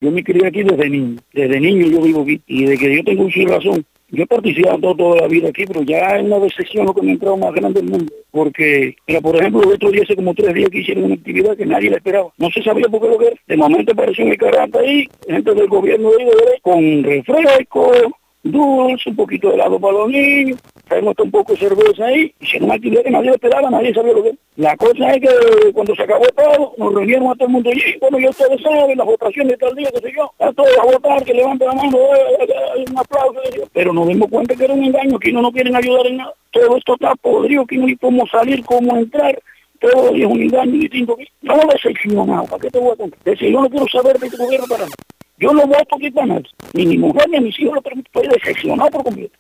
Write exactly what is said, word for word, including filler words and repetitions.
yo me crié aquí desde niño, desde niño yo vivo aquí, y de que yo tengo uso y razón, yo he participado toda la vida aquí, pero ya es una decepción lo que me ha entrado más grande del mundo, porque, mira, por ejemplo, el otro día, hace como tres días que hicieron una actividad que nadie la esperaba, no se sabía por qué lo que era, de momento apareció un caranta ahí, gente del gobierno de ahí, con refresco, dulce, un poquito de helado para los niños, traemos un poco de cerveza ahí, hicieron una actividad que nadie lo esperaba, nadie sabía lo que era. La cosa es que cuando se acabó todo, nos reunieron a todo el mundo y bueno, ya ustedes saben, las votaciones de tal día, qué sé yo, a todos a votar, que levanten la mano, eh, eh, un aplauso, eh, pero nos dimos cuenta que era un engaño, que no nos quieren ayudar en nada, todo esto está podrido, que no hay cómo salir, cómo entrar, todo es un engaño distinto. Estamos decepcionados, ¿para qué te voy a contar? Es decir, yo no quiero saber de este gobierno para nada. Yo no voto aquí para nada, ni mi mujer ni mis hijos lo permiten, estoy decepcionado por completo.